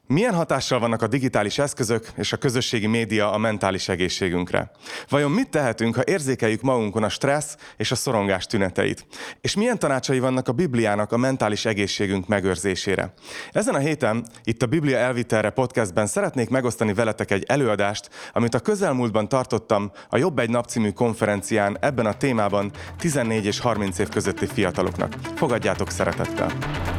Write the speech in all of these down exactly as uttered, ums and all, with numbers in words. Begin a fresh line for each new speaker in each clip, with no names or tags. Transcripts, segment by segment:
Milyen hatással vannak a digitális eszközök és a közösségi média a mentális egészségünkre? Vajon mit tehetünk, ha érzékeljük magunkon a stressz és a szorongás tüneteit? És milyen tanácsai vannak a Bibliának a mentális egészségünk megőrzésére? Ezen a héten, itt a Biblia Elvitelre podcastben szeretnék megosztani veletek egy előadást, amit a közelmúltban tartottam a Jobb egy nap című konferencián ebben a témában tizennégy és harminc év közötti fiataloknak. Fogadjátok szeretettel!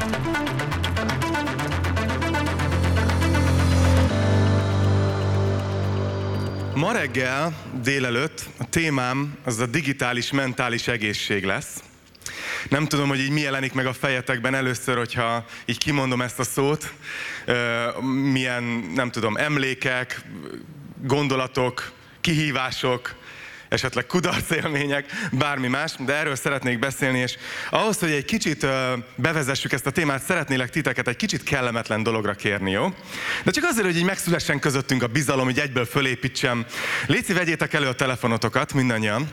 Ma reggel, délelőtt a témám az a digitális mentális egészség lesz. Nem tudom, hogy így mi jelenik meg a fejetekben először, hogyha így kimondom ezt a szót. Milyen, nem tudom, emlékek, gondolatok, kihívások, esetleg kudarcélmények, bármi más, de erről szeretnék beszélni, és ahhoz, hogy egy kicsit bevezessük ezt a témát, szeretnélek titeket egy kicsit kellemetlen dologra kérni, jó? De csak azért, hogy így megszülessen közöttünk a bizalom, hogy egyből fölépítsem. Léci, vegyétek elő a telefonotokat, mindannyian.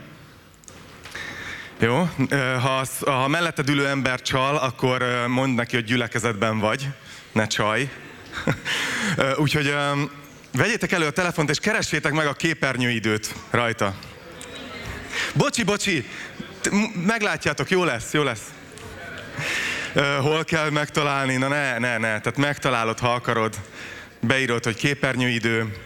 Jó? Ha, ha melletted ülő ember csal, akkor mondd neki, hogy gyülekezetben vagy, ne csalj. Úgyhogy vegyétek elő a telefont, és keressétek meg a képernyőidőt rajta. Bocsi, bocsi, meglátjátok, jó lesz, jó lesz. Hol kell megtalálni? Na ne, ne, ne, tehát megtalálod, ha akarod. Beírod, hogy képernyőidő.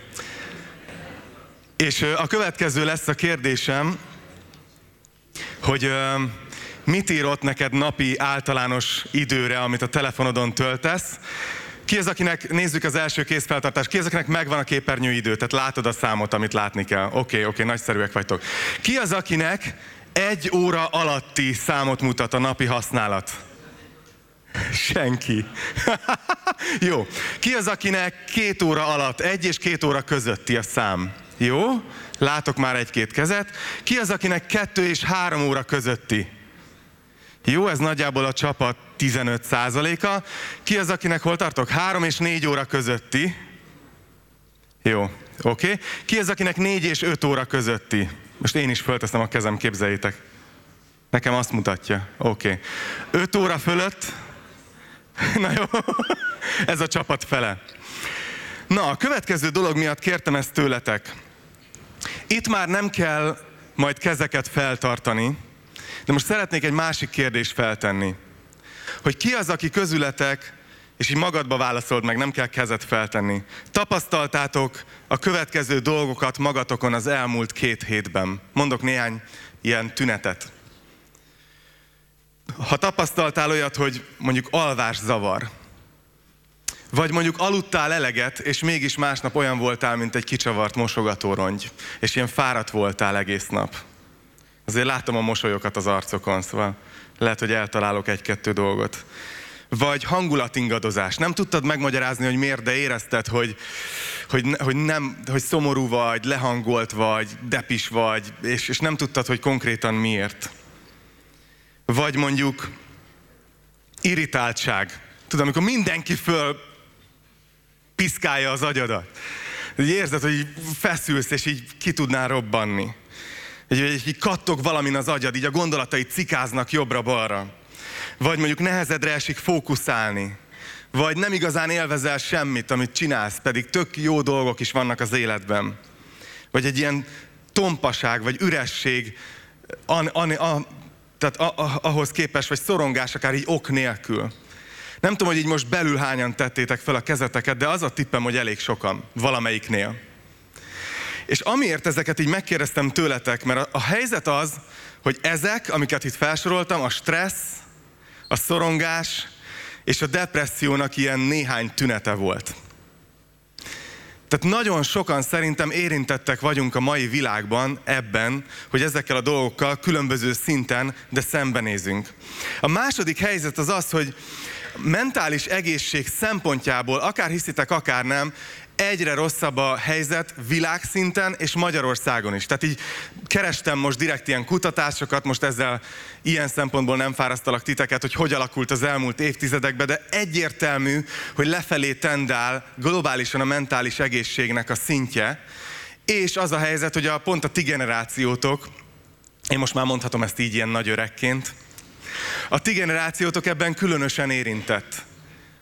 És a következő lesz a kérdésem, hogy mit írott neked napi általános időre, amit a telefonodon töltesz. Ki az, akinek, nézzük az első kézfeltartást, ki az, akinek megvan a képernyőidő, tehát látod a számot, amit látni kell. Oké, okay, oké, okay, nagyszerűek vagytok. Ki az, akinek egy óra alatti számot mutat a napi használat? Senki. Jó. Ki az, akinek két óra alatt, egy és két óra közötti a szám? Jó? Látok már egy-két kezet. Ki az, akinek kettő és három óra közötti? Jó, ez nagyjából a csapat tizenöt százaléka. Ki az, akinek hol tartok? három és négy óra közötti. Jó, oké. Okay. Ki az, akinek négy és öt óra közötti? Most én is fölteszem a kezem, képzeljétek. Nekem azt mutatja. Oké. Okay. öt óra fölött. Na jó, ez a csapat fele. Na, a következő dolog miatt kértem ezt tőletek. Itt már nem kell majd kezeket feltartani, de most szeretnék egy másik kérdést feltenni. Hogy ki az, aki közületek, és így magadba válaszold meg, nem kell kezet feltenni. Tapasztaltátok a következő dolgokat magatokon az elmúlt két hétben. Mondok néhány ilyen tünetet. Ha tapasztaltál olyat, hogy mondjuk alvászavar, vagy mondjuk aludtál eleget, és mégis másnap olyan voltál, mint egy kicsavart mosogatórongy, és ilyen fáradt voltál egész nap. Azért látom a mosolyokat az arcokon, szóval lehet, hogy eltalálok egy-kettő dolgot. Vagy hangulatingadozás. Nem tudtad megmagyarázni, hogy miért, de érezted, hogy, hogy, hogy, nem, hogy szomorú vagy, lehangolt vagy, depis vagy, és, és nem tudtad, hogy konkrétan miért. Vagy mondjuk irritáltság. Tudod, amikor mindenki föl piszkálja az agyadat. Így érzed, hogy feszülsz, és így ki tudnál robbanni. Így, így kattog valamin az agyad, így a gondolataid cikáznak jobbra-balra. Vagy mondjuk nehezedre esik fókuszálni. Vagy nem igazán élvezel semmit, amit csinálsz, pedig tök jó dolgok is vannak az életben. Vagy egy ilyen tompaság, vagy üresség, an, an, a, tehát a, a, ahhoz képest, vagy szorongás, akár így ok nélkül. Nem tudom, hogy így most belül hányan tettétek fel a kezeteket, de az a tippem, hogy elég sokan, valamelyiknél. És amiért ezeket így megkérdeztem tőletek, mert a, a helyzet az, hogy ezek, amiket itt felsoroltam, a stressz, a szorongás és a depressziónak ilyen néhány tünete volt. Tehát nagyon sokan szerintem érintettek vagyunk a mai világban ebben, hogy ezekkel a dolgokkal különböző szinten, de szembenézünk. A második helyzet az az, hogy mentális egészség szempontjából, akár hiszitek, akár nem, egyre rosszabb a helyzet világszinten és Magyarországon is. Tehát így kerestem most direkt ilyen kutatásokat, most ezzel ilyen szempontból nem fárasztalak titeket, hogy hogy alakult az elmúlt évtizedekben, de egyértelmű, hogy lefelé tendál globálisan a mentális egészségnek a szintje, és az a helyzet, hogy a, pont a ti generációtok, én most már mondhatom ezt így ilyen nagy öregként, a ti generációtok ebben különösen érintett.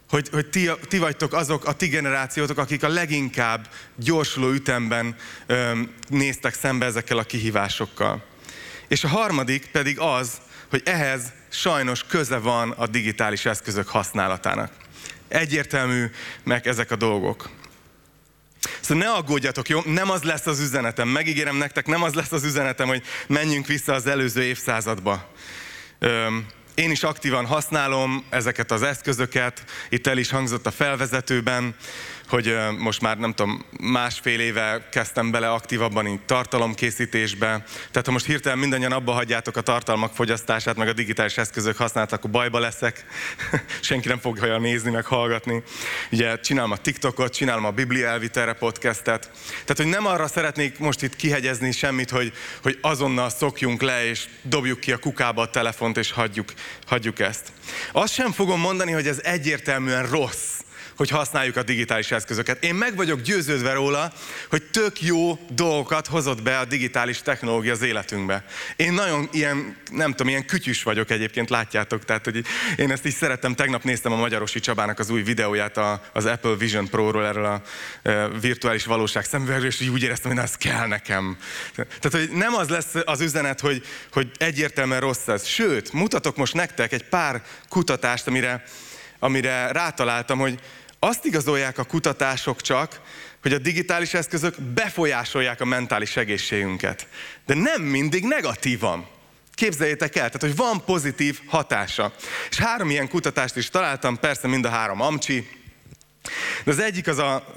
hogy, hogy ti, ti vagytok azok a ti generációtok, akik a leginkább gyorsuló ütemben öm, néztek szembe ezekkel a kihívásokkal. És a harmadik pedig az, hogy ehhez sajnos köze van a digitális eszközök használatának. Egyértelmű meg ezek a dolgok. Szóval ne aggódjatok, jó? Nem az lesz az üzenetem. Megígérem nektek, nem az lesz az üzenetem, hogy menjünk vissza az előző évszázadba. Öm, Én is aktívan használom ezeket az eszközöket, itt el is hangzott a felvezetőben, hogy most már nem tudom, másfél éve kezdtem bele aktívabban így tartalomkészítésbe. Tehát ha most hirtelen mindannyian abba hagyjátok a tartalmak fogyasztását, meg a digitális eszközök használatát, akkor bajba leszek. Senki nem fogja olyan nézni, meg hallgatni. Ugye csinálom a TikTokot, csinálom a Biblia elvitelre podcastet. Tehát, hogy nem arra szeretnék most itt kihegyezni semmit, hogy, hogy azonnal szokjunk le, és dobjuk ki a kukába a telefont, és hagyjuk, hagyjuk ezt. Azt sem fogom mondani, hogy ez egyértelműen rossz, hogy használjuk a digitális eszközöket. Én meg vagyok győződve róla, hogy tök jó dolgokat hozott be a digitális technológia az életünkbe. Én nagyon ilyen, nem tudom, ilyen kütyűs vagyok egyébként, látjátok, tehát hogy én ezt is szeretem. Tegnap néztem a Magyarosi Csabának az új videóját az Apple Vision Pro-ról, erről a virtuális valóság szemüvegről, és úgy éreztem, hogy ez kell nekem. Tehát, hogy nem az lesz az üzenet, hogy, hogy egyértelműen rossz ez. Sőt, mutatok most nektek egy pár kutatást, amire, amire rátaláltam, hogy azt igazolják a kutatások csak, hogy a digitális eszközök befolyásolják a mentális egészségünket. De nem mindig negatívan. Képzeljétek el, tehát hogy van pozitív hatása. És három ilyen kutatást is találtam, persze mind a három amcsi. De az egyik az, a,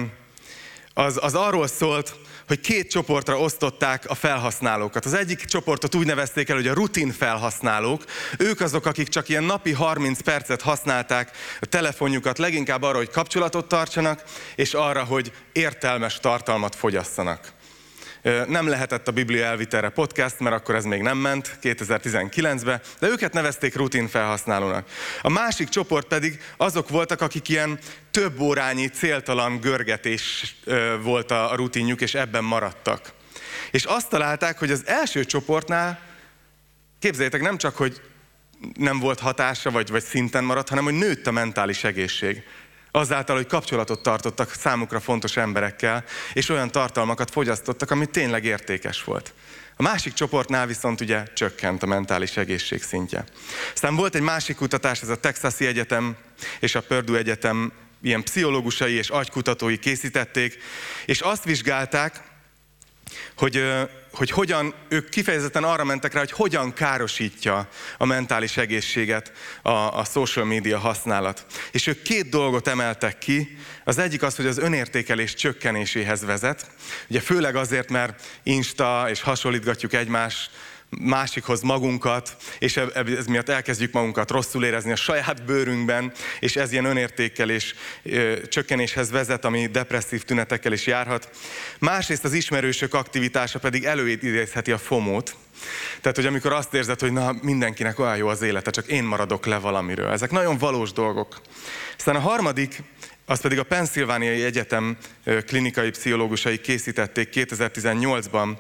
az, az arról szólt, hogy két csoportra osztották a felhasználókat. Az egyik csoportot úgy nevezték el, hogy a rutin felhasználók. Ők azok, akik csak ilyen napi harminc percet használták a telefonjukat, leginkább arra, hogy kapcsolatot tartsanak, és arra, hogy értelmes tartalmat fogyasszanak. Nem lehetett a Biblia elvitelre podcast, mert akkor ez még nem ment kétezer-tizenkilencben, de őket nevezték rutin felhasználónak. A másik csoport pedig azok voltak, akik ilyen több órányi céltalan görgetés volt a rutinjuk, és ebben maradtak. És azt találták, hogy az első csoportnál, képzeljétek, nem csak, hogy nem volt hatása, vagy, vagy szinten maradt, hanem hogy nőtt a mentális egészség. Azáltal, hogy kapcsolatot tartottak számukra fontos emberekkel, és olyan tartalmakat fogyasztottak, ami tényleg értékes volt. A másik csoportnál viszont ugye csökkent a mentális egészség szintje. Aztán volt egy másik kutatás, ez a Texasi Egyetem és a Purdue Egyetem ilyen pszichológusai és agykutatói készítették, és azt vizsgálták, hogy, hogy hogyan, ők kifejezetten arra mentek rá, hogy hogyan károsítja a mentális egészséget a, a social media használat. És ők két dolgot emeltek ki. Az egyik az, hogy az önértékelés csökkenéséhez vezet. Ugye főleg azért, mert Insta és hasonlítgatjuk egymást, másikhoz magunkat, és ez miatt elkezdjük magunkat rosszul érezni a saját bőrünkben, és ez ilyen önértékelés csökkenéshez vezet, ami depresszív tünetekkel is járhat. Másrészt az ismerősök aktivitása pedig előidézheti a fomót. Tehát, hogy amikor azt érzed, hogy na, mindenkinek olyan jó az élete, csak én maradok le valamiről. Ezek nagyon valós dolgok. Aztán a harmadik, az pedig a Pennsylvaniai Egyetem klinikai pszichológusai készítették kétezer-tizennyolcban,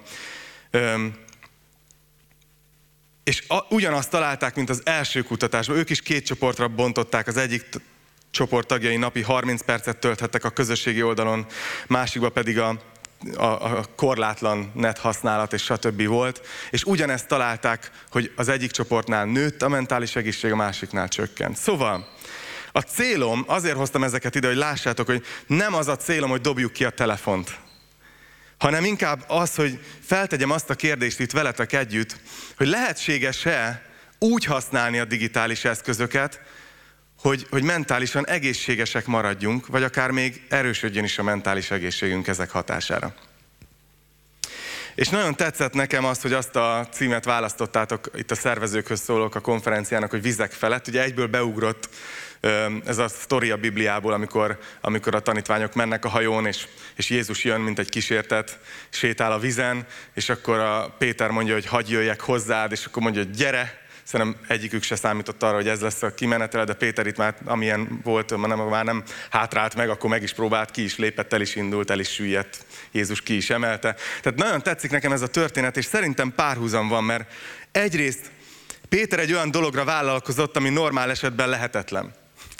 és a, ugyanazt találták, mint az első kutatásban. Ők is két csoportra bontották. Az egyik csoport tagjai napi harminc percet tölthettek a közösségi oldalon, másikban pedig a, a, a korlátlan net használat és stb. Volt. És ugyanezt találták, hogy az egyik csoportnál nőtt a mentális egészség, a másiknál csökkent. Szóval a célom, azért hoztam ezeket ide, hogy lássátok, hogy nem az a célom, hogy dobjuk ki a telefont, hanem inkább az, hogy feltegyem azt a kérdést itt veletek együtt, hogy lehetséges-e úgy használni a digitális eszközöket, hogy, hogy mentálisan egészségesek maradjunk, vagy akár még erősödjön is a mentális egészségünk ezek hatására. És nagyon tetszett nekem az, hogy azt a címet választottátok, itt a szervezőkhöz szólok a konferenciának, hogy vizek felett. Ugye egyből beugrott ez a sztori a Bibliából, amikor, amikor a tanítványok mennek a hajón, és, és Jézus jön, mint egy kísértet, sétál a vizen, és akkor a Péter mondja, hogy hagyj jöjjek hozzád, és akkor mondja, hogy gyere. Szerintem egyikük se számított arra, hogy ez lesz a kimenetele, de Péter itt már, amilyen volt, már nem, már nem hátrált meg, akkor meg is próbált, ki is lépett, el is indult, el is süllyedt. Jézus ki is emelte. Tehát nagyon tetszik nekem ez a történet, és szerintem párhuzam van, mert egyrészt Péter egy olyan dologra vállalkozott, ami normál esetben lehetetlen.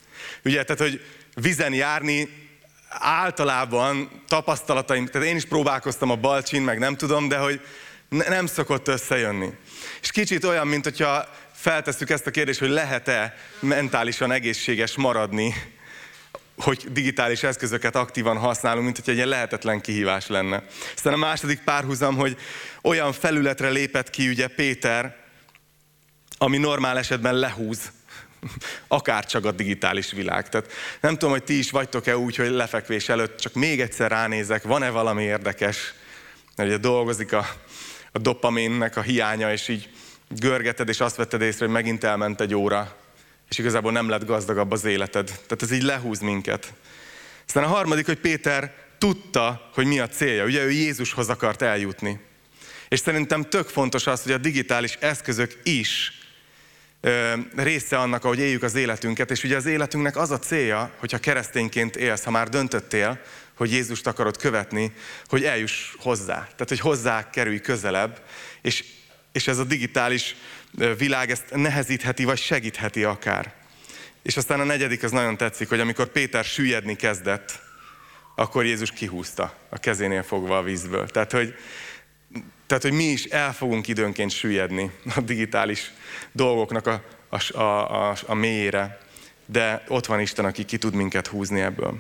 Ugye, tehát, hogy vizen járni általában tapasztalataim, tehát én is próbálkoztam a Balcsin, meg nem tudom, de hogy ne, nem szokott összejönni. És kicsit olyan, mint hogyha feltesszük ezt a kérdést, hogy lehet-e mentálisan egészséges maradni, hogy digitális eszközöket aktívan használunk, mint hogy egy ilyen lehetetlen kihívás lenne. Aztán a második párhuzam, hogy olyan felületre lépett ki ugye Péter, ami normál esetben lehúz akárcsak a digitális világ. Tehát nem tudom, hogy ti is vagytok-e úgy, hogy lefekvés előtt csak még egyszer ránézek, van-e valami érdekes, mert ugye dolgozik a, a dopaminnek a hiánya, és így görgeted, és azt vetted észre, hogy megint elment egy óra, és igazából nem lett gazdagabb az életed. Tehát ez így lehúz minket. Aztán a harmadik, hogy Péter tudta, hogy mi a célja. Ugye ő Jézushoz akart eljutni. És szerintem tök fontos az, hogy a digitális eszközök is ö, része annak, ahogy éljük az életünket. És ugye az életünknek az a célja, hogyha keresztényként élsz, ha már döntöttél, hogy Jézust akarod követni, hogy eljuss hozzá. Tehát, hogy hozzá kerülj közelebb. És, és ez a digitális világ ezt nehezítheti, vagy segítheti akár. És aztán a negyedik, az nagyon tetszik, hogy amikor Péter süllyedni kezdett, akkor Jézus kihúzta a kezénél fogva a vízből. Tehát hogy, tehát, hogy mi is el fogunk időnként süllyedni a digitális dolgoknak a, a, a, a, a mélyére, de ott van Isten, aki ki tud minket húzni ebből.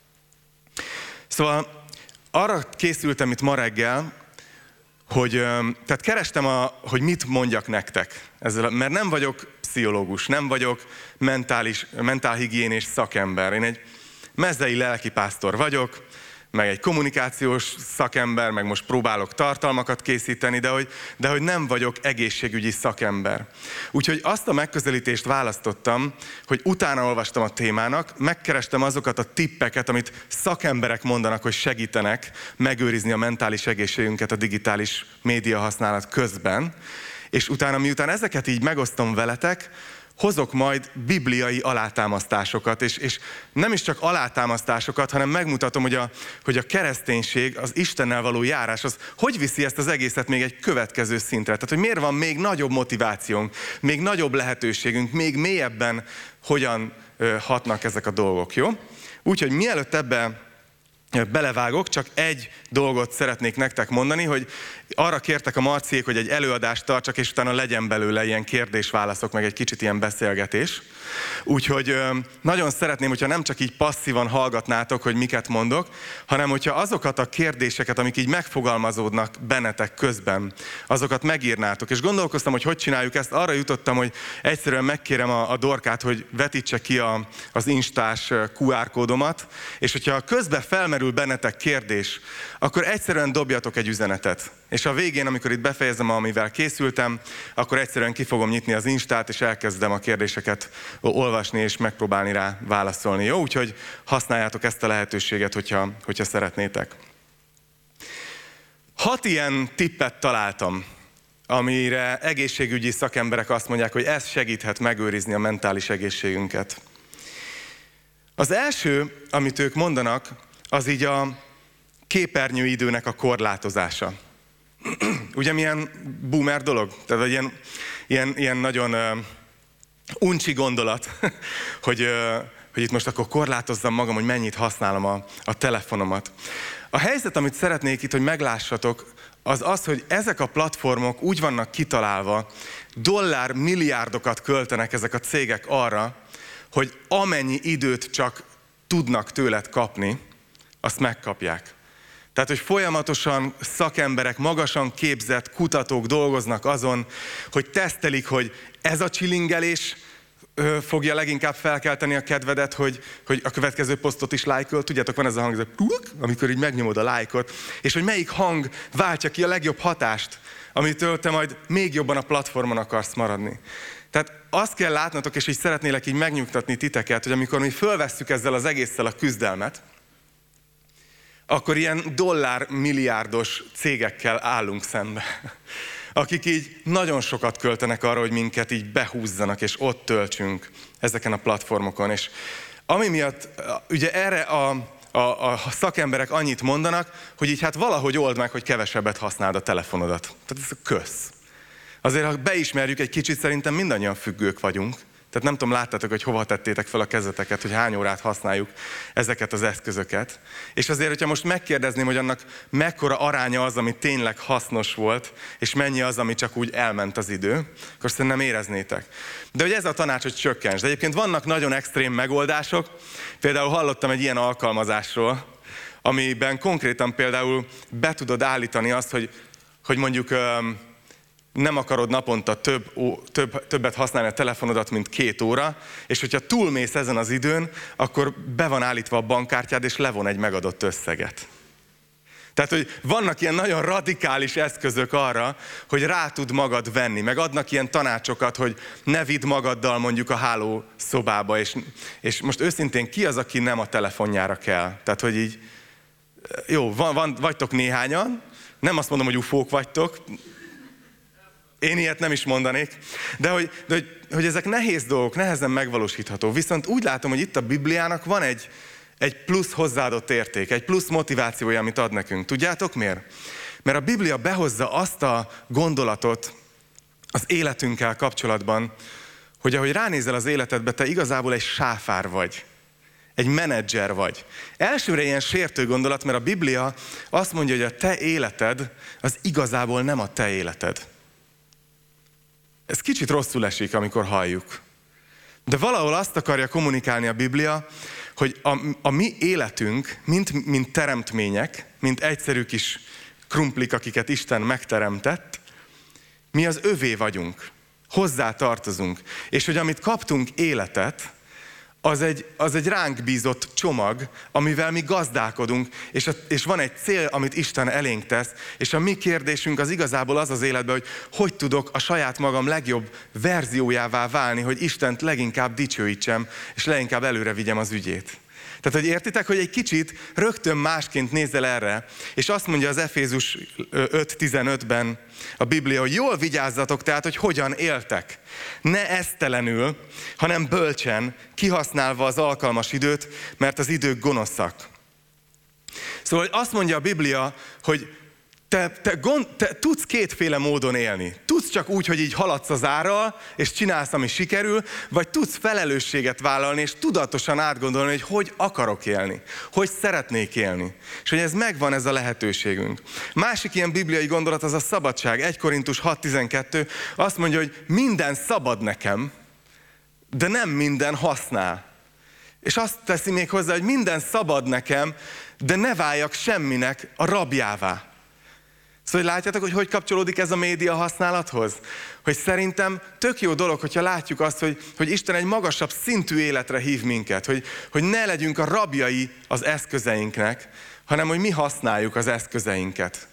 Szóval arra készültem itt ma reggel, hogy, tehát kerestem, a, hogy mit mondjak nektek, ezzel, mert nem vagyok pszichológus, nem vagyok mentális, mentálhigiénés szakember. Én egy mezei lelkipásztor vagyok, meg egy kommunikációs szakember, meg most próbálok tartalmakat készíteni, de hogy, de hogy nem vagyok egészségügyi szakember. Úgyhogy azt a megközelítést választottam, hogy utána olvastam a témának, megkerestem azokat a tippeket, amit szakemberek mondanak, hogy segítenek megőrizni a mentális egészségünket a digitális média használat közben, és utána, miután ezeket így megosztom veletek, hozok majd bibliai alátámasztásokat, és, és nem is csak alátámasztásokat, hanem megmutatom, hogy a, hogy a kereszténység, az Istennel való járás, az hogy viszi ezt az egészet még egy következő szintre. Tehát, hogy miért van még nagyobb motivációnk, még nagyobb lehetőségünk, még mélyebben hogyan hatnak ezek a dolgok, jó? Úgyhogy mielőtt ebbe belevágok, csak egy dolgot szeretnék nektek mondani, hogy arra kértek a Marciék, hogy egy előadást tartsak, és utána legyen belőle ilyen kérdés-válaszok, meg egy kicsit ilyen beszélgetés. Úgyhogy nagyon szeretném, hogyha nem csak így passzívan hallgatnátok, hogy miket mondok, hanem hogyha azokat a kérdéseket, amik így megfogalmazódnak bennetek közben, azokat megírnátok. És gondolkoztam, hogy hogy csináljuk ezt, arra jutottam, hogy egyszerűen megkérem a, a Dorkát, hogy vetítse ki a, az instás kú ár kódomat, és hogyha közben felmerül bennetek kérdés, akkor egyszerűen dobjatok egy üzenetet. És a végén, amikor itt befejezem, amivel készültem, akkor egyszerűen ki fogom nyitni az instát, és elkezdem a kérdéseket olvasni, és megpróbálni rá válaszolni. Jó? Úgyhogy használjátok ezt a lehetőséget, hogyha, hogyha szeretnétek. Hat ilyen tippet találtam, amire egészségügyi szakemberek azt mondják, hogy ez segíthet megőrizni a mentális egészségünket. Az első, amit ők mondanak, az így a képernyőidőnek a korlátozása. Ugye milyen boomer dolog? Tehát ilyen, ilyen, ilyen nagyon uh, uncsi gondolat, hogy, uh, hogy itt most akkor korlátozzam magam, hogy mennyit használom a, a telefonomat. A helyzet, amit szeretnék itt, hogy meglássatok, az az, hogy ezek a platformok úgy vannak kitalálva, dollár milliárdokat költenek ezek a cégek arra, hogy amennyi időt csak tudnak tőled kapni, azt megkapják. Tehát, hogy folyamatosan szakemberek, magasan képzett kutatók dolgoznak azon, hogy tesztelik, hogy ez a csilingelés fogja leginkább felkelteni a kedvedet, hogy, hogy a következő posztot is lájkol. Tudjátok, van ez a hang, ez a, amikor így megnyomod a lájkot, és hogy melyik hang váltja ki a legjobb hatást, amitől te majd még jobban a platformon akarsz maradni. Tehát azt kell látnotok, és így szeretnélek így megnyugtatni titeket, hogy amikor mi fölvesszük ezzel az egésszel a küzdelmet, akkor ilyen dollármilliárdos cégekkel állunk szembe, akik így nagyon sokat költenek arra, hogy minket így behúzzanak, és ott töltsünk ezeken a platformokon. És ami miatt, ugye erre a, a, a szakemberek annyit mondanak, hogy így hát valahogy old meg, hogy kevesebbet használd a telefonodat. Tehát ez a kösz. Azért, ha beismerjük egy kicsit, szerintem mindannyian függők vagyunk. Tehát nem tudom, láttátok, hogy hova tettétek fel a kezeteket, hogy hány órát használjuk ezeket az eszközöket. És azért, hogyha most megkérdezném, hogy annak mekkora aránya az, ami tényleg hasznos volt, és mennyi az, ami csak úgy elment az idő, akkor szerintem éreznétek. De hogy ez a tanács, hogy csökkents. De egyébként vannak nagyon extrém megoldások. Például hallottam egy ilyen alkalmazásról, amiben konkrétan például be tudod állítani azt, hogy, hogy mondjuk nem akarod naponta több, több, többet használni a telefonodat, mint két óra, és hogyha túlmész ezen az időn, akkor be van állítva a bankkártyád, és levon egy megadott összeget. Tehát, hogy vannak ilyen nagyon radikális eszközök arra, hogy rá tud magad venni, meg adnak ilyen tanácsokat, hogy ne vidd magaddal mondjuk a hálószobába, és, és most őszintén ki az, aki nem a telefonjára kell? Tehát, hogy így, jó, van, van, vagytok néhányan, nem azt mondom, hogy ufók vagytok, én ilyet nem is mondanék, de, hogy, de hogy, hogy ezek nehéz dolgok, nehezen megvalósítható. Viszont úgy látom, hogy itt a Bibliának van egy, egy plusz hozzáadott érték, egy plusz motivációja, amit ad nekünk. Tudjátok miért? Mert a Biblia behozza azt a gondolatot az életünkkel kapcsolatban, hogy ahogy ránézel az életedbe, te igazából egy sáfár vagy. Egy menedzser vagy. Elsőre ilyen sértő gondolat, mert a Biblia azt mondja, hogy a te életed az igazából nem a te életed. Ez kicsit rosszul esik, amikor halljuk. De valahol azt akarja kommunikálni a Biblia, hogy a, a mi életünk, mint, mint teremtmények, mint egyszerű kis krumplik, akiket Isten megteremtett, mi az övé vagyunk, hozzá tartozunk. És hogy amit kaptunk életet, az egy, az egy ránk bízott csomag, amivel mi gazdálkodunk, és, a, és van egy cél, amit Isten elénk tesz, és a mi kérdésünk az igazából az az életben, hogy hogy tudok a saját magam legjobb verziójává válni, hogy Istent leginkább dicsőítsem, és leginkább előre vigyem az ügyét. Tehát, hogy értitek, hogy egy kicsit rögtön másként nézel erre, és azt mondja az Efézus öt tizenötben a Biblia, hogy jól vigyázzatok, tehát, hogy hogyan éltek. Ne esztelenül, hanem bölcsen, kihasználva az alkalmas időt, mert az idők gonoszak. Szóval azt mondja a Biblia, hogy Te, te, gond, te tudsz kétféle módon élni. Tudsz csak úgy, hogy így haladsz az árral, és csinálsz, ami sikerül, vagy tudsz felelősséget vállalni, és tudatosan átgondolni, hogy hogy akarok élni, hogy szeretnék élni. És hogy ez megvan, ez a lehetőségünk. Másik ilyen bibliai gondolat az a szabadság. egy Korintus hat tizenkettő azt mondja, hogy minden szabad nekem, de nem minden használ. És azt teszi még hozzá, hogy minden szabad nekem, de ne váljak semminek a rabjává. Szóval látjátok, hogy hogy kapcsolódik ez a média használathoz? Hogy szerintem tök jó dolog, hogyha látjuk azt, hogy, hogy Isten egy magasabb szintű életre hív minket, hogy, hogy ne legyünk a rabjai az eszközeinknek, hanem hogy mi használjuk az eszközeinket.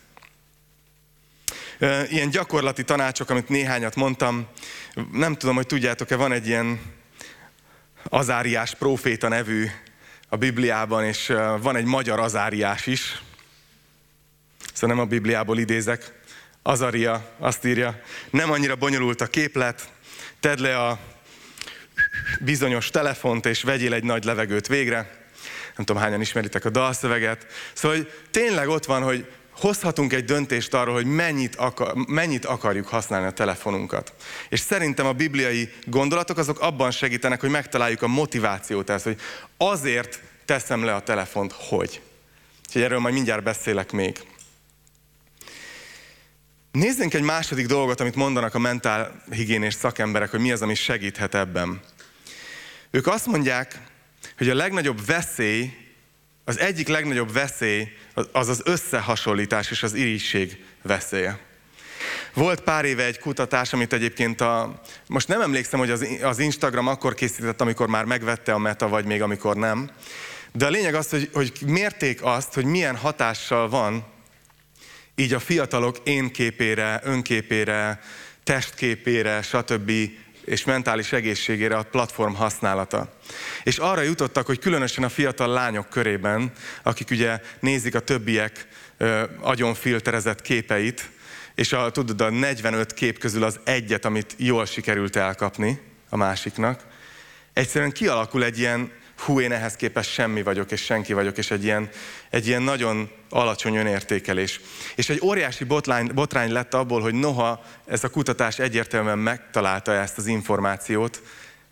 Ilyen gyakorlati tanácsok, amit néhányat mondtam, nem tudom, hogy tudjátok-e, van egy ilyen Azáriás próféta nevű a Bibliában, és van egy magyar Azáriás is. Szóval nem a Bibliából idézek. Azaria azt írja, nem annyira bonyolult a képlet, tedd le a bizonyos telefont, és vegyél egy nagy levegőt végre. Nem tudom, hányan ismeritek a dalszöveget. Szóval hogy tényleg ott van, hogy hozhatunk egy döntést arról, hogy mennyit, akar, mennyit akarjuk használni a telefonunkat. És szerintem a bibliai gondolatok azok abban segítenek, hogy megtaláljuk a motivációt, ezt, hogy azért teszem le a telefont, hogy. Úgyhogy erről majd mindjárt beszélek még. Nézzünk egy második dolgot, amit mondanak a mentálhigiénés szakemberek, hogy mi az, ami segíthet ebben. Ők azt mondják, hogy a legnagyobb veszély, az egyik legnagyobb veszély az az összehasonlítás és az irigység veszélye. Volt pár éve egy kutatás, amit egyébként a... Most nem emlékszem, hogy az, az Instagram akkor készített, amikor már megvette a Meta, vagy még amikor nem. De a lényeg az, hogy, hogy mérték azt, hogy milyen hatással van így a fiatalok énképére, önképére, testképére, stb. És mentális egészségére a platform használata. És arra jutottak, hogy különösen a fiatal lányok körében, akik ugye nézik a többiek ö, agyonfilterezett képeit, és a, tudod, a negyvenöt kép közül az egyet, amit jól sikerült elkapni a másiknak, egyszerűen kialakul egy ilyen, hú, én ehhez képest semmi vagyok, és senki vagyok, és egy ilyen, egy ilyen nagyon alacsony önértékelés. És egy óriási botrány, botrány lett abból, hogy noha ez a kutatás egyértelműen megtalálta ezt az információt,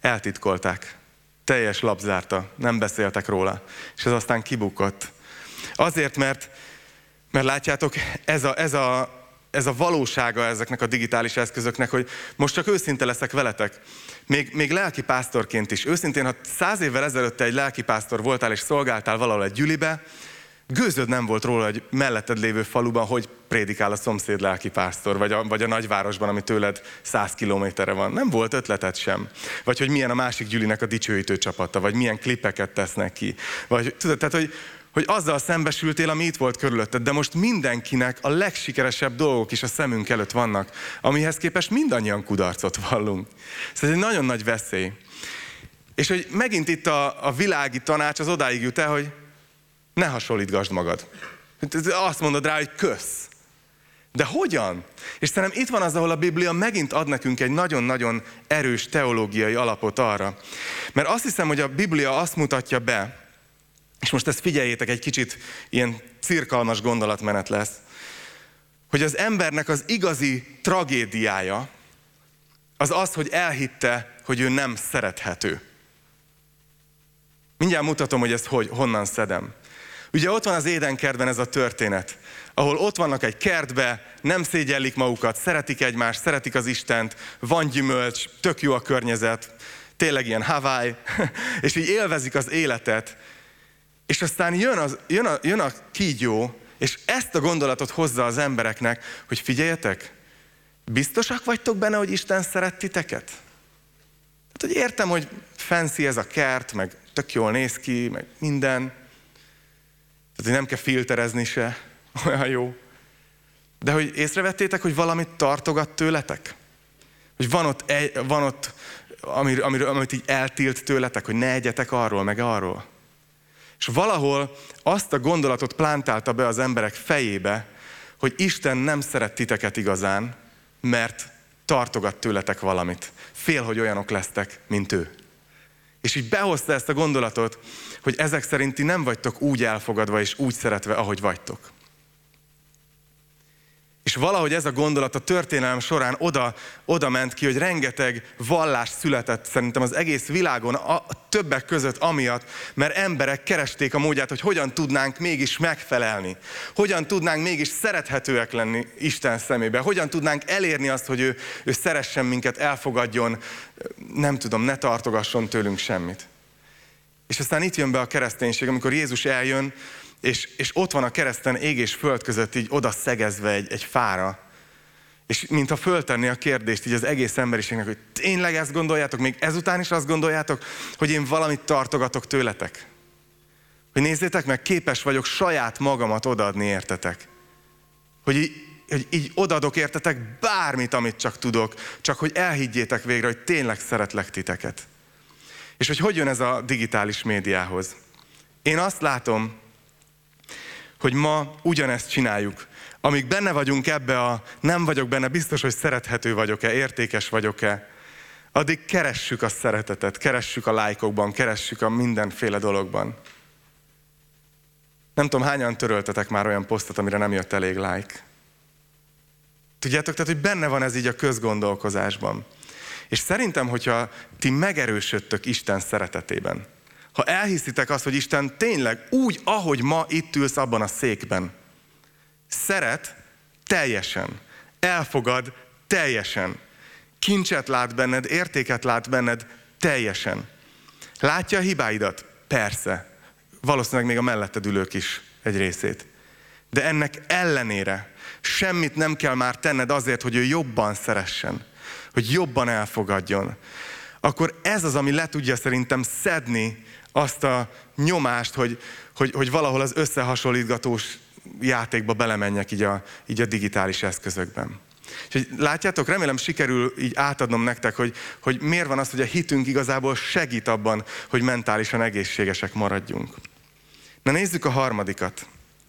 eltitkolták. Teljes lapzárta, nem beszéltek róla. És ez aztán kibukott. Azért, mert, mert látjátok, ez a, ez, a, ez a valósága ezeknek a digitális eszközöknek, hogy most csak őszinte leszek veletek. Még, még lelkipásztorként is. Őszintén, ha száz évvel ezelőtt te egy lelkipásztor voltál és szolgáltál valahol egy gyülibe, gőzöd nem volt róla, hogy melletted lévő faluban hogy prédikál a szomszéd lelkipásztor, vagy a, vagy a nagyvárosban, ami tőled száz kilométerre van. Nem volt ötleted sem. Vagy hogy milyen a másik gyülinek a dicsőítő csapata, vagy milyen klipeket tesznek ki. Vagy tudod, tehát, hogy, hogy azzal szembesültél, ami itt volt körülötted, de most mindenkinek a legsikeresebb dolgok is a szemünk előtt vannak, amihez képest mindannyian kudarcot vallunk. Szóval ez egy nagyon nagy veszély. És hogy megint itt a, a világi tanács az odáig jut el, hogy ne hasonlítgasd magad. Azt mondod rá, hogy kösz. De hogyan? És szerintem itt van az, ahol a Biblia megint ad nekünk egy nagyon-nagyon erős teológiai alapot arra. Mert azt hiszem, hogy a Biblia azt mutatja be, és most ezt figyeljétek, egy kicsit ilyen cirkalmas gondolatmenet lesz, hogy az embernek az igazi tragédiája az az, hogy elhitte, hogy ő nem szerethető. Mindjárt mutatom, hogy ezt hogy, honnan szedem. Ugye ott van az Édenkertben ez a történet, ahol ott vannak egy kertbe, nem szégyellik magukat, szeretik egymást, szeretik az Istent, van gyümölcs, tök jó a környezet, tényleg ilyen Hawaii, és így élvezik az életet. És aztán jön, az, jön, a, jön a kígyó, és ezt a gondolatot hozza az embereknek, hogy figyeljetek, biztosak vagytok benne, hogy Isten szeret titeket? Hát, hogy értem, hogy fancy ez a kert, meg tök jól néz ki, meg minden. Tehát, hogy nem kell filterezni se, olyan jó. De hogy észrevettétek, hogy valamit tartogat tőletek? Hogy van ott, egy, van ott amir, amir, amit így eltilt tőletek, hogy ne egyetek arról, meg arról. És valahol azt a gondolatot plántálta be az emberek fejébe, hogy Isten nem szeret titeket igazán, mert tartogat tőletek valamit. Fél, hogy olyanok lesztek, mint ő. És így behozta ezt a gondolatot, hogy ezek szerint ti nem vagytok úgy elfogadva és úgy szeretve, ahogy vagytok. És valahogy ez a gondolat a történelem során oda, oda ment ki, hogy rengeteg vallás született szerintem az egész világon, a többek között amiatt, mert emberek keresték a módját, hogy hogyan tudnánk mégis megfelelni. Hogyan tudnánk mégis szerethetőek lenni Isten szemébe. Hogyan tudnánk elérni azt, hogy ő, ő szeressen minket, elfogadjon, nem tudom, ne tartogasson tőlünk semmit. És aztán itt jön be a kereszténység, amikor Jézus eljön, És, és ott van a kereszten ég és föld között így oda szegezve egy, egy fára. És mintha föltenni a kérdést így az egész emberiségnek, hogy tényleg ezt gondoljátok, még ezután is azt gondoljátok, hogy én valamit tartogatok tőletek. Hogy nézzétek meg, képes vagyok saját magamat odaadni értetek. Hogy így, hogy így odaadok értetek bármit, amit csak tudok, csak hogy elhiggyétek végre, hogy tényleg szeretlek titeket. És hogy hogy jön ez a digitális médiához? Én azt látom, hogy ma ugyanezt csináljuk. Amíg benne vagyunk ebbe a nem vagyok benne, biztos, hogy szerethető vagyok-e, értékes vagyok-e, addig keressük a szeretetet, keressük a lájkokban, keressük a mindenféle dologban. Nem tudom, hányan töröltetek már olyan posztot, amire nem jött elég like. Tudjátok, tehát, hogy benne van ez így a közgondolkozásban. És szerintem, hogyha ti megerősödtök Isten szeretetében, ha elhiszitek azt, hogy Isten tényleg úgy, ahogy ma itt ülsz abban a székben, szeret teljesen, elfogad teljesen, kincset lát benned, értéket lát benned teljesen. Látja a hibáidat? Persze. Valószínűleg még a melletted ülők is egy részét. De ennek ellenére semmit nem kell már tenned azért, hogy ő jobban szeressen, hogy jobban elfogadjon. Akkor ez az, ami le tudja szerintem szedni azt a nyomást, hogy, hogy, hogy valahol az összehasonlítgatós játékba belemenjek így a, így a digitális eszközökben. És hogy látjátok, remélem sikerül így átadnom nektek, hogy, hogy miért van az, hogy a hitünk igazából segít abban, hogy mentálisan egészségesek maradjunk. Na nézzük a harmadikat.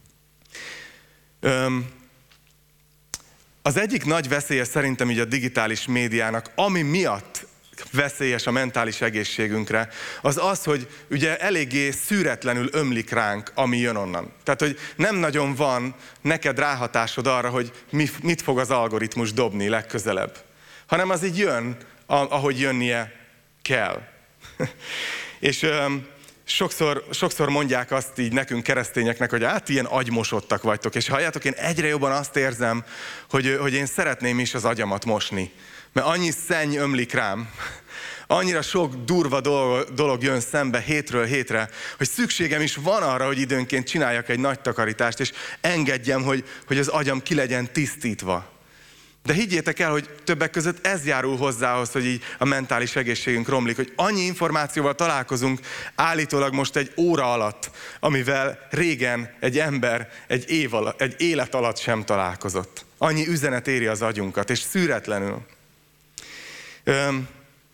Öm, az egyik nagy veszélye szerintem így a digitális médiának, ami miatt veszélyes a mentális egészségünkre, az az, hogy ugye eléggé szűretlenül ömlik ránk, ami jön onnan. Tehát, hogy nem nagyon van neked ráhatásod arra, hogy mi, mit fog az algoritmus dobni legközelebb. Hanem az így jön, ahogy jönnie kell. És öm, sokszor, sokszor mondják azt így nekünk keresztényeknek, hogy hát ilyen agymosottak vagytok. És halljátok, én egyre jobban azt érzem, hogy, hogy én szeretném is az agyamat mosni. Mert annyi szenny ömlik rám, annyira sok durva dolog, dolog jön szembe hétről hétre, hogy szükségem is van arra, hogy időnként csináljak egy nagy takarítást, és engedjem, hogy, hogy az agyam ki legyen tisztítva. De higgyétek el, hogy többek között ez járul hozzához, hogy így a mentális egészségünk romlik, hogy annyi információval találkozunk állítólag most egy óra alatt, amivel régen egy ember egy, év alatt, egy élet alatt sem találkozott. Annyi üzenet éri az agyunkat, és szüretlenül. Öm,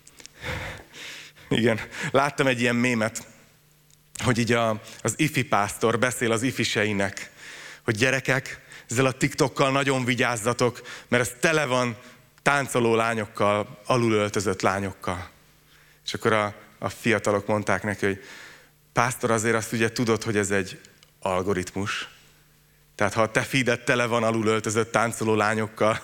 igen, láttam egy ilyen mémet, hogy így a, az ifi pásztor beszél az ifiseinek, hogy gyerekek, ezzel a TikTokkal nagyon vigyázzatok, mert ez tele van táncoló lányokkal, alulöltözött lányokkal. És akkor a, a fiatalok mondták neki, hogy pásztor, azért azt ugye tudod, hogy ez egy algoritmus. Tehát ha a te feedet tele van alulöltözött táncoló lányokkal,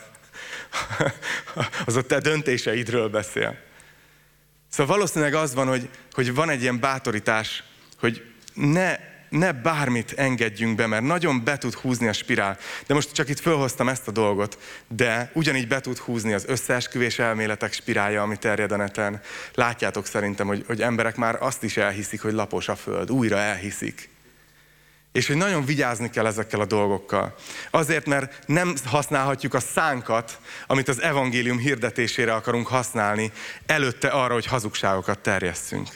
az a te döntéseidről beszél. Szóval valószínűleg az van, hogy, hogy van egy ilyen bátorítás, hogy ne, ne bármit engedjünk be, mert nagyon be tud húzni a spirál. De most csak itt fölhoztam ezt a dolgot, de ugyanígy be tud húzni az összeesküvés elméletek spirálja, ami terjed a neten. Látjátok szerintem, hogy, hogy emberek már azt is elhiszik, hogy lapos a föld, újra elhiszik. És hogy nagyon vigyázni kell ezekkel a dolgokkal. Azért, mert nem használhatjuk a szánkat, amit az evangélium hirdetésére akarunk használni, előtte arra, hogy hazugságokat terjesszünk.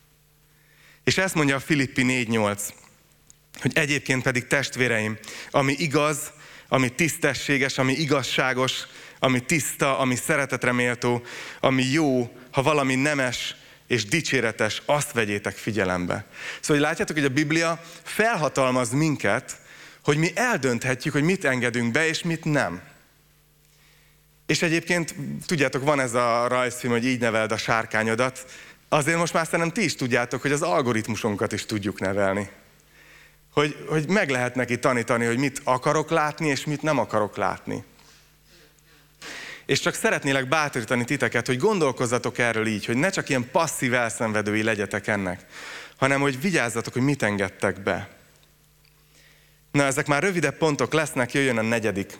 És ezt mondja a Filippi négy nyolc, hogy egyébként pedig testvéreim, ami igaz, ami tisztességes, ami igazságos, ami tiszta, ami szeretetre méltó, ami jó, ha valami nemes és dicséretes, azt vegyétek figyelembe. Szóval hogy látjátok, hogy a Biblia felhatalmaz minket, hogy mi eldönthetjük, hogy mit engedünk be, és mit nem. És egyébként, tudjátok, van ez a rajzfilm, hogy így neveld a sárkányodat. Azért most már szerintem ti is tudjátok, hogy az algoritmusunkat is tudjuk nevelni. Hogy, hogy meg lehet neki tanítani, hogy mit akarok látni, és mit nem akarok látni. És csak szeretnélek bátorítani titeket, hogy gondolkozzatok erről így, hogy ne csak ilyen passzív elszenvedői legyetek ennek, hanem hogy vigyázzatok, hogy mit engedtek be. Na, ezek már rövidebb pontok lesznek, jöjjön a negyedik.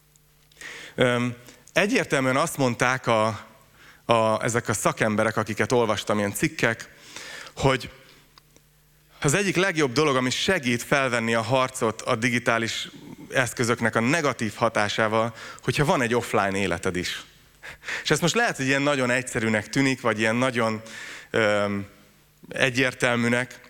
Öm, egyértelműen azt mondták a, a, ezek a szakemberek, akiket olvastam, ilyen cikkek, hogy az egyik legjobb dolog, ami segít felvenni a harcot a digitális eszközöknek a negatív hatásával, hogyha van egy offline életed is. És ezt most lehet, hogy ilyen nagyon egyszerűnek tűnik, vagy ilyen nagyon öm, egyértelműnek,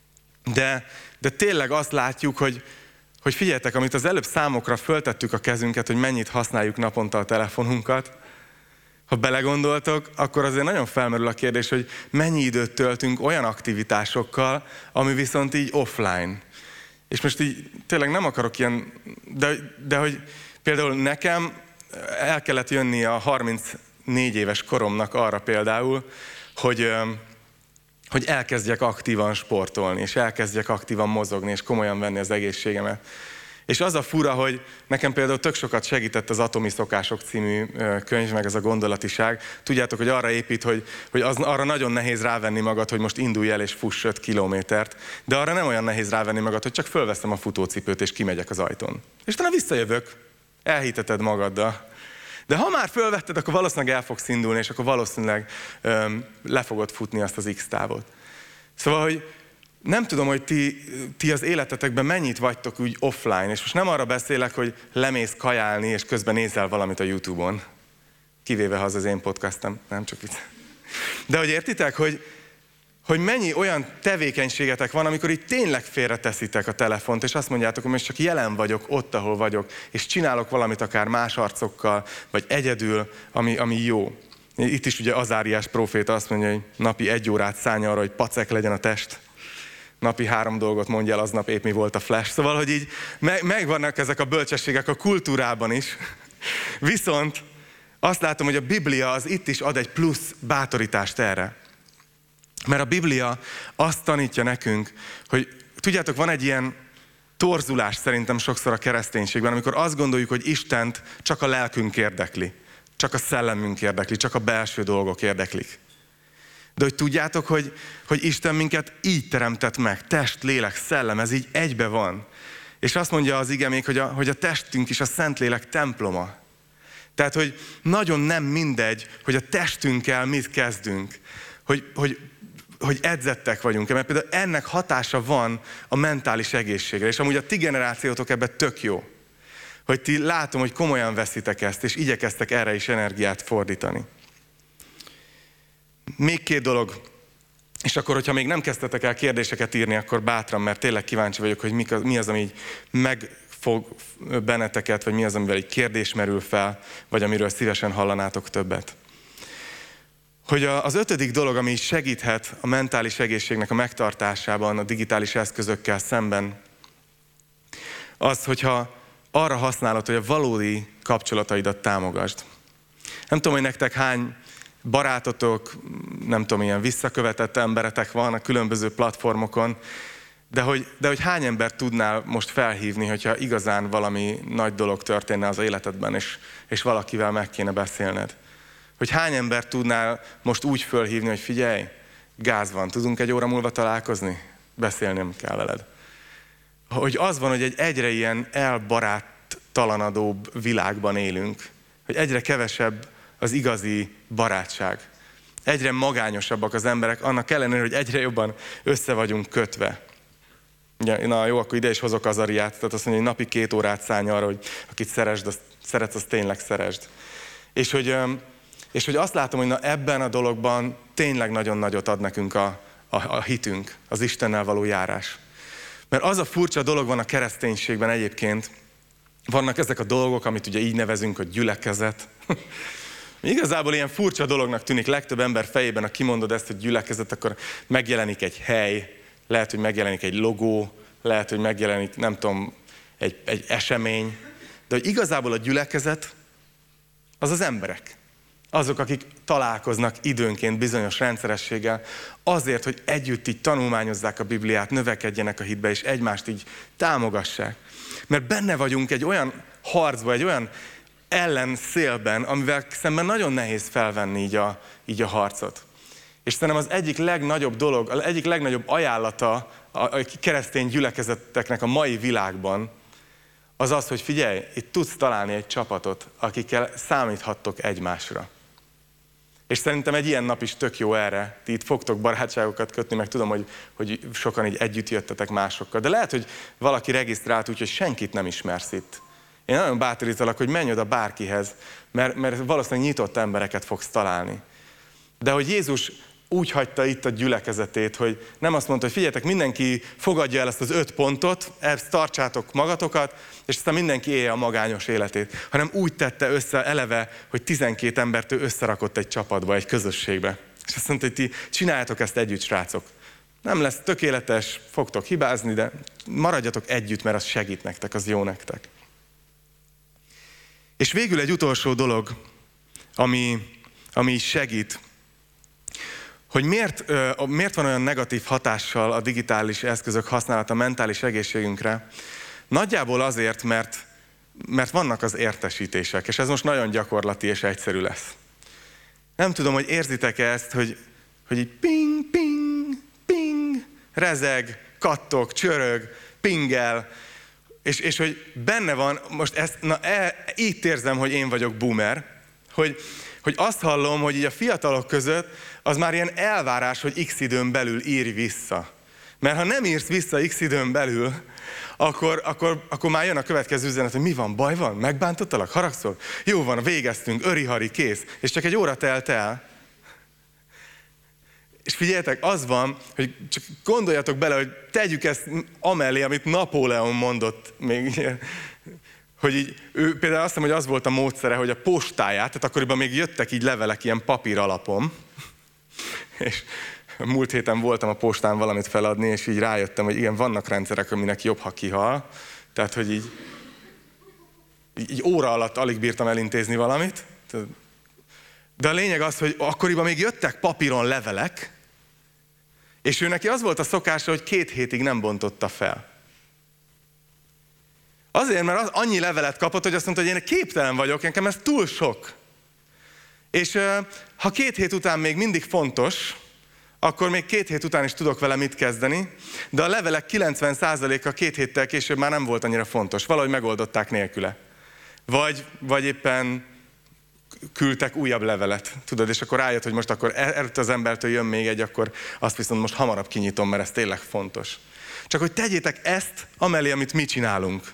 de, de tényleg azt látjuk, hogy, hogy figyeljetek, amit az előbb számokra föltettük a kezünket, hogy mennyit használjuk naponta a telefonunkat, ha belegondoltok, akkor azért nagyon felmerül a kérdés, hogy mennyi időt töltünk olyan aktivitásokkal, ami viszont így offline. És most így tényleg nem akarok ilyen, de, de hogy például nekem el kellett jönni a harmincnégy éves koromnak arra például, hogy, hogy elkezdjek aktívan sportolni, és elkezdjek aktívan mozogni, és komolyan venni az egészségemet. És az a fura, hogy nekem például tök sokat segített az Atomi Szokások című könyv, meg ez a gondolatiság. Tudjátok, hogy arra épít, hogy, hogy az, arra nagyon nehéz rávenni magad, hogy most indulj el és fuss öt kilométert, de arra nem olyan nehéz rávenni magad, hogy csak fölveszem a futócipőt és kimegyek az ajtón. És utána visszajövök, elhiteted magaddal. De ha már fölvetted, akkor valószínűleg el fogsz indulni, és akkor valószínűleg öm, le fogod futni azt az X távot. Szóval, hogy nem tudom, hogy ti, ti az életetekben mennyit vagytok úgy offline, és most nem arra beszélek, hogy lemész kajálni, és közben nézel valamit a YouTube-on. Kivéve, ha az az én podcastom, nem csak vicc. De hogy értitek, hogy, hogy mennyi olyan tevékenységetek van, amikor itt tényleg félreteszitek a telefont, és azt mondjátok, hogy most csak jelen vagyok ott, ahol vagyok, és csinálok valamit akár más arcokkal, vagy egyedül, ami, ami jó. Itt is ugye Azáriás próféta azt mondja, hogy napi egy órát szállj arra, hogy pacek legyen a test. Napi három dolgot mondja el, aznap épp mi volt a flash. Szóval, hogy így megvannak ezek a bölcsességek a kultúrában is. Viszont azt látom, hogy a Biblia az itt is ad egy plusz bátorítást erre. Mert a Biblia azt tanítja nekünk, hogy tudjátok, van egy ilyen torzulás szerintem sokszor a kereszténységben, amikor azt gondoljuk, hogy Istent csak a lelkünk érdekli, csak a szellemünk érdekli, csak a belső dolgok érdeklik. De hogy tudjátok, hogy, hogy Isten minket így teremtett meg, test, lélek, szellem, ez így egybe van. És azt mondja az ige még, hogy a, hogy a testünk is a Szentlélek temploma. Tehát, hogy nagyon nem mindegy, hogy a testünkkel mit kezdünk, hogy, hogy, hogy edzettek vagyunk, mert például ennek hatása van a mentális egészségre, és amúgy a ti generációtok ebben tök jó, hogy ti látom, hogy komolyan veszitek ezt, és igyekeztek erre is energiát fordítani. Még két dolog, és akkor, hogyha még nem kezdtetek el kérdéseket írni, akkor bátran, mert tényleg kíváncsi vagyok, hogy mi az, ami így megfog benneteket, vagy mi az, amivel egy kérdés merül fel, vagy amiről szívesen hallanátok többet. Hogy az ötödik dolog, ami segíthet a mentális egészségnek a megtartásában, a digitális eszközökkel szemben, az, hogyha arra használod, hogy a valódi kapcsolataidat támogasd. Nem tudom, hogy nektek hány barátotok, nem tudom, ilyen visszakövetett emberetek van a különböző platformokon, de hogy, de hogy hány embert tudnál most felhívni, hogyha igazán valami nagy dolog történne az életedben, és, és valakivel meg kéne beszélned. Hogy hány embert tudnál most úgy fölhívni, hogy figyelj, gáz van, tudunk egy óra múlva találkozni? Beszélnem kell veled. Hogy az van, hogy egy egyre ilyen elbaráttalanodóbb világban élünk, hogy egyre kevesebb az igazi barátság. Egyre magányosabbak az emberek, annak ellenére, hogy egyre jobban össze vagyunk kötve. Ugye, na jó, akkor ide is hozok Azariát, tehát azt mondja, hogy napi két órát szállj arra, hogy akit szeresd, azt, szeretsz, azt tényleg szeresd. És hogy, és hogy azt látom, hogy na ebben a dologban tényleg nagyon nagyot ad nekünk a, a, a hitünk, az Istennel való járás. Mert az a furcsa dolog van a kereszténységben egyébként, vannak ezek a dolgok, amit ugye így nevezünk, hogy gyülekezet. Igazából ilyen furcsa dolognak tűnik legtöbb ember fejében, ha kimondod ezt, hogy gyülekezet, akkor megjelenik egy hely, lehet, hogy megjelenik egy logó, lehet, hogy megjelenik, nem tudom, egy, egy esemény. De hogy igazából a gyülekezet az az emberek. Azok, akik találkoznak időnként bizonyos rendszerességgel, azért, hogy együtt így tanulmányozzák a Bibliát, növekedjenek a hitbe, és egymást így támogassák. Mert benne vagyunk egy olyan harcba, egy olyan ellenszélben, amivel szemben nagyon nehéz felvenni így a, így a harcot. És szerintem az egyik legnagyobb dolog, az egyik legnagyobb ajánlata a keresztény gyülekezeteknek a mai világban, az az, hogy figyelj, itt tudsz találni egy csapatot, akikkel számíthattok egymásra. És szerintem egy ilyen nap is tök jó erre. Ti itt fogtok barátságokat kötni, meg tudom, hogy, hogy sokan így együtt jöttetek másokkal. De lehet, hogy valaki regisztrált úgy, hogy senkit nem ismersz itt. Én nagyon bátorítalak, hogy menj oda bárkihez, mert, mert valószínűleg nyitott embereket fogsz találni. De hogy Jézus úgy hagyta itt a gyülekezetét, hogy nem azt mondta, hogy figyeljetek, mindenki fogadja el ezt az öt pontot, ezt tartsátok magatokat, és aztán mindenki élje a magányos életét, hanem úgy tette össze eleve, hogy tizenkét embert ő összerakott egy csapatba, egy közösségbe. És azt mondta, hogy ti csináljátok ezt együtt, srácok. Nem lesz tökéletes, fogtok hibázni, de maradjatok együtt, mert az segít nektek, az jó nektek. És végül egy utolsó dolog, ami, ami segít, hogy miért, miért van olyan negatív hatással a digitális eszközök használata a mentális egészségünkre. Nagyjából azért, mert, mert vannak az értesítések, és ez most nagyon gyakorlati és egyszerű lesz. Nem tudom, hogy érzitek-e ezt, hogy, hogy így ping, ping, ping, rezeg, kattog, csörög, pingel, és, és hogy benne van, most ezt, na e, itt érzem, hogy én vagyok boomer, hogy, hogy azt hallom, hogy így a fiatalok között az már ilyen elvárás, hogy x időn belül írj vissza. Mert ha nem írsz vissza x időn belül, akkor, akkor, akkor már jön a következő üzenet, hogy mi van, baj van, megbántottalak, haragszol? Jó van, végeztünk, öri-hari, kész. És csak egy óra telt el. És figyeljetek, az van, hogy csak gondoljatok bele, hogy tegyük ezt amellé, amit Napóleon mondott még, hogy így, ő például azt hiszem, hogy az volt a módszere, hogy a postáját, tehát akkoriban még jöttek így levelek ilyen papír alapon, és múlt héten voltam a postán valamit feladni, és így rájöttem, hogy igen, vannak rendszerek, aminek jobb, ha kihal, tehát, hogy így, így óra alatt alig bírtam elintézni valamit. De a lényeg az, hogy akkoriban még jöttek papíron levelek, és ő neki az volt a szokása, hogy két hétig nem bontotta fel. Azért, mert az annyi levelet kapott, hogy azt mondta, hogy én képtelen vagyok, nekem ez túl sok. És ha két hét után még mindig fontos, akkor még két hét után is tudok vele mit kezdeni, de a levelek kilencven százaléka két héttel később már nem volt annyira fontos. Valahogy megoldották nélküle. Vagy, vagy éppen küldtek újabb levelet, tudod, és akkor rájött, hogy most akkor előtt az embertől jön még egy, akkor azt viszont most hamarabb kinyitom, mert ez tényleg fontos. Csak hogy tegyétek ezt amellé, amit mi csinálunk.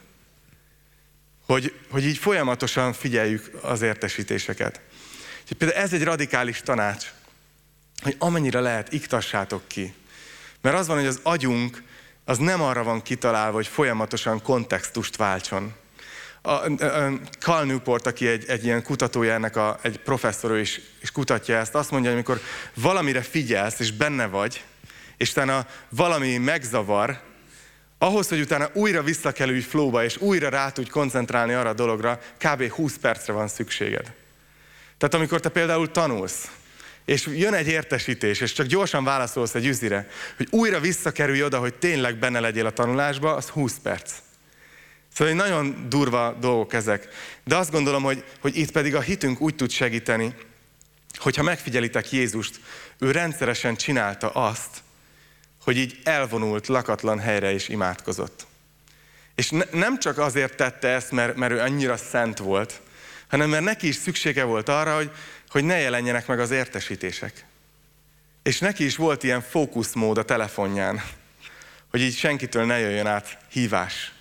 Hogy, hogy így folyamatosan figyeljük az értesítéseket. Például ez egy radikális tanács, hogy amennyire lehet, iktassátok ki. Mert az van, hogy az agyunk az nem arra van kitalálva, hogy folyamatosan kontextust váltson. A, a, a Cal Newport, aki egy, egy ilyen kutatója ennek, a, egy professzor, ő is, is kutatja ezt, azt mondja, hogy amikor valamire figyelsz, és benne vagy, és utána valami megzavar, ahhoz, hogy utána újra visszakerülj flowba, és újra rá tudj koncentrálni arra a dologra, kb. húsz percre van szükséged. Tehát amikor te például tanulsz, és jön egy értesítés, és csak gyorsan válaszolsz egy üzire, hogy újra visszakerülj oda, hogy tényleg benne legyél a tanulásba, az húsz perc. Szóval nagyon durva dolgok ezek. De azt gondolom, hogy, hogy itt pedig a hitünk úgy tud segíteni, hogyha megfigyelitek Jézust, ő rendszeresen csinálta azt, hogy így elvonult lakatlan helyre is imádkozott. És ne, nem csak azért tette ezt, mert, mert ő annyira szent volt, hanem mert neki is szüksége volt arra, hogy, hogy ne jelenjenek meg az értesítések. És neki is volt ilyen fókuszmód a telefonján, hogy így senkitől ne jöjjön át hívás.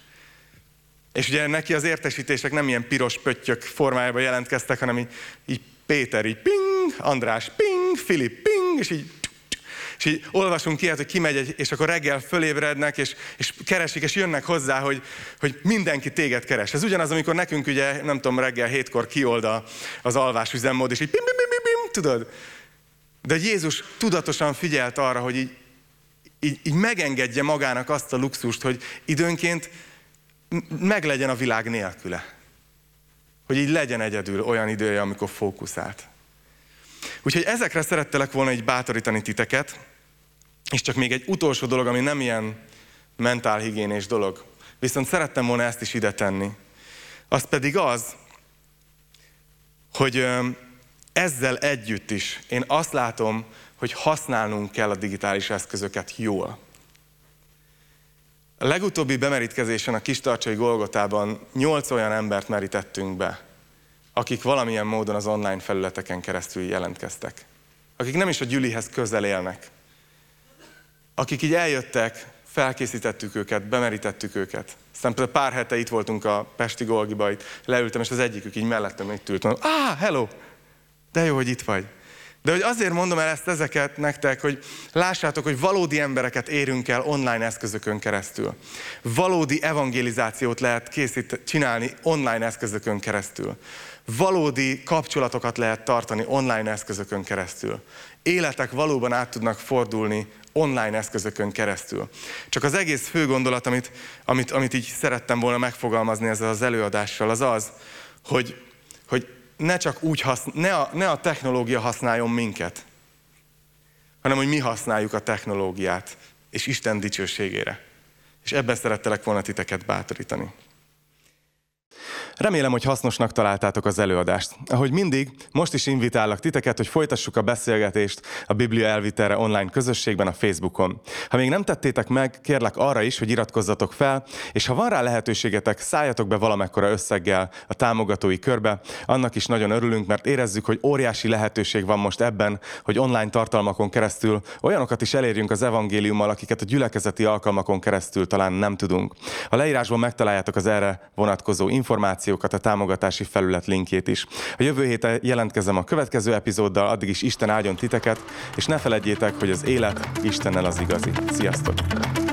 És ugye neki az értesítések nem ilyen piros pöttyök formájában jelentkeztek, hanem így, így Péter így ping, András ping, Filip ping, és így, és így olvasunk ilyet, hogy kimegy, és akkor reggel fölébrednek, és, és keresik, és jönnek hozzá, hogy, hogy mindenki téged keres. Ez ugyanaz, amikor nekünk ugye, nem tudom, reggel hétkor kiold az alvás üzemmód, és így pim, pim, pim, pim, pim, tudod? De Jézus tudatosan figyelt arra, hogy így, így, így megengedje magának azt a luxust, hogy időnként meglegyen a világ nélküle. Hogy így legyen egyedül olyan idője, amikor fókuszált. Úgyhogy ezekre szerettelek volna így bátorítani titeket, és csak még egy utolsó dolog, ami nem ilyen mentálhigiénés dolog, viszont szerettem volna ezt is ide tenni. Az pedig az, hogy ezzel együtt is én azt látom, hogy használnunk kell a digitális eszközöket jól. A legutóbbi bemerítkezésen a Kistarcsai Golgotában nyolc olyan embert merítettünk be, akik valamilyen módon az online felületeken keresztül jelentkeztek. Akik nem is a gyülihez közel élnek. Akik így eljöttek, felkészítettük őket, bemerítettük őket. Aztán például pár hete itt voltunk a Pesti Golgiba, itt leültem, és az egyikük így mellettem itt ült. Mondom, ah, hello! De jó, hogy itt vagy. De hogy azért mondom el ezt ezeket nektek, hogy lássátok, hogy valódi embereket érünk el online eszközökön keresztül. Valódi evangelizációt lehet készít, csinálni online eszközökön keresztül. Valódi kapcsolatokat lehet tartani online eszközökön keresztül. Életek valóban át tudnak fordulni online eszközökön keresztül. Csak az egész fő gondolat, amit, amit, amit így szerettem volna megfogalmazni ezzel az előadással, az az, hogy, hogy ne csak úgy haszn- ne, a, ne a technológia használjon minket, hanem hogy mi használjuk a technológiát, és Isten dicsőségére. És ebben szerettelek volna titeket bátorítani. Remélem, hogy hasznosnak találtátok az előadást. Ahogy mindig, most is invitállak titeket, hogy folytassuk a beszélgetést a Biblia elvitelre online közösségben a Facebookon. Ha még nem tettétek meg, kérlek arra is, hogy iratkozzatok fel, és ha van rá lehetőségetek, szálljatok be valamekkora összeggel a támogatói körbe. Annak is nagyon örülünk, mert érezzük, hogy óriási lehetőség van most ebben, hogy online tartalmakon keresztül olyanokat is elérjünk az evangéliummal, akiket a gyülekezeti alkalmakon keresztül talán nem tudunk. A leírásban megtaláljátok az erre vonatkozó információkat, a támogatási felület linkjét is. A jövő héten jelentkezem a következő epizóddal, addig is Isten áldjon titeket, és ne feledjétek, hogy az élet Istennel az igazi. Sziasztok!